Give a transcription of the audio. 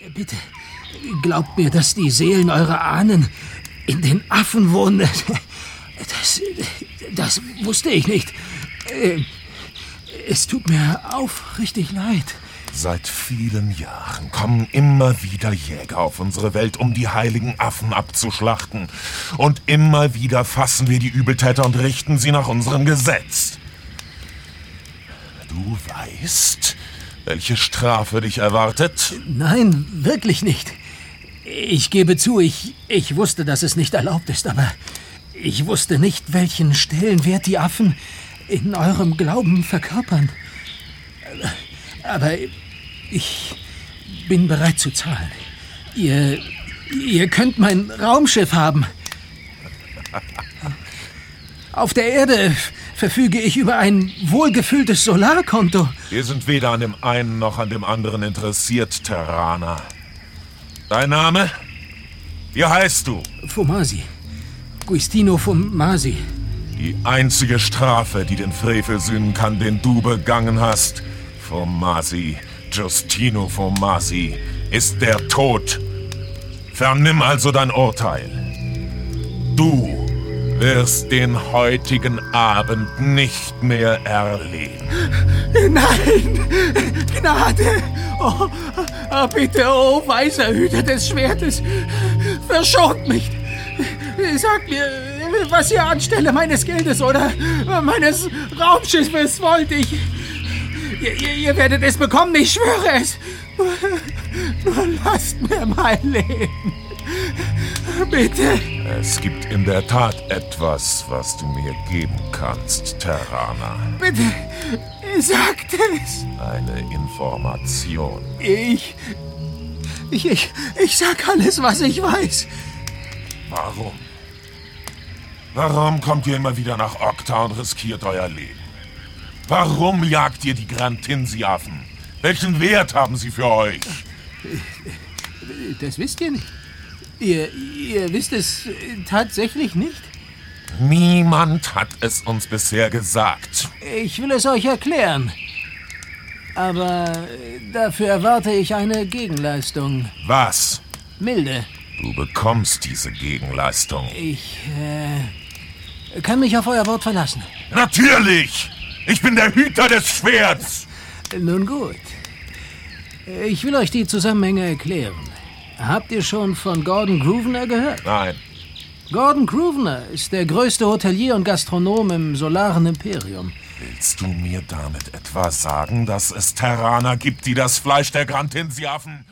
Bitte, glaubt mir, dass die Seelen eurer Ahnen in den Affen wohnen. Das wusste ich nicht. Es tut mir aufrichtig leid. Seit vielen Jahren kommen immer wieder Jäger auf unsere Welt, um die heiligen Affen abzuschlachten. Und immer wieder fassen wir die Übeltäter und richten sie nach unserem Gesetz. Du weißt, welche Strafe dich erwartet? Nein, wirklich nicht. Ich gebe zu, ich wusste, dass es nicht erlaubt ist, aber ich wusste nicht, welchen Stellenwert die Affen in eurem Glauben verkörpern. Aber ich bin bereit zu zahlen. Ihr könnt mein Raumschiff haben. Auf der Erde verfüge ich über ein wohlgefülltes Solarkonto. Wir sind weder an dem einen noch an dem anderen interessiert, Terraner. Dein Name? Wie heißt du? Fomasi. Giustino Fomasi. Die einzige Strafe, die den Frevel sühnen kann, den du begangen hast, Fomasi, Giustino Fomasi, ist der Tod. Vernimm also dein Urteil. Du wirst den heutigen Abend nicht mehr erleben. Nein! Gnade! Oh, bitte, oh weiser Hüter des Schwertes, verschont mich! Sagt mir, was ihr anstelle meines Geldes oder meines Raumschiffes wollt. Ihr werdet es bekommen, ich schwöre es. Nur lasst mir mein Leben. Bitte. Es gibt in der Tat etwas, was du mir geben kannst, Terraner. Bitte, sagt es. Eine Information. Ich sag alles, was ich weiß. Warum? Warum kommt ihr immer wieder nach Okta und riskiert euer Leben? Warum jagt ihr die Grantinsi-Affen? Welchen Wert haben sie für euch? Das wisst ihr nicht. Ihr wisst es tatsächlich nicht? Niemand hat es uns bisher gesagt. Ich will es euch erklären. Aber dafür erwarte ich eine Gegenleistung. Was? Milde. Du bekommst diese Gegenleistung. Ich kann mich auf euer Wort verlassen. Natürlich! Ich bin der Hüter des Schwerts! Nun gut. Ich will euch die Zusammenhänge erklären. Habt ihr schon von Gordon Grosvenor gehört? Nein. Gordon Grosvenor ist der größte Hotelier und Gastronom im Solaren Imperium. Willst du mir damit etwa sagen, dass es Terraner gibt, die das Fleisch der Grantinsi-Affen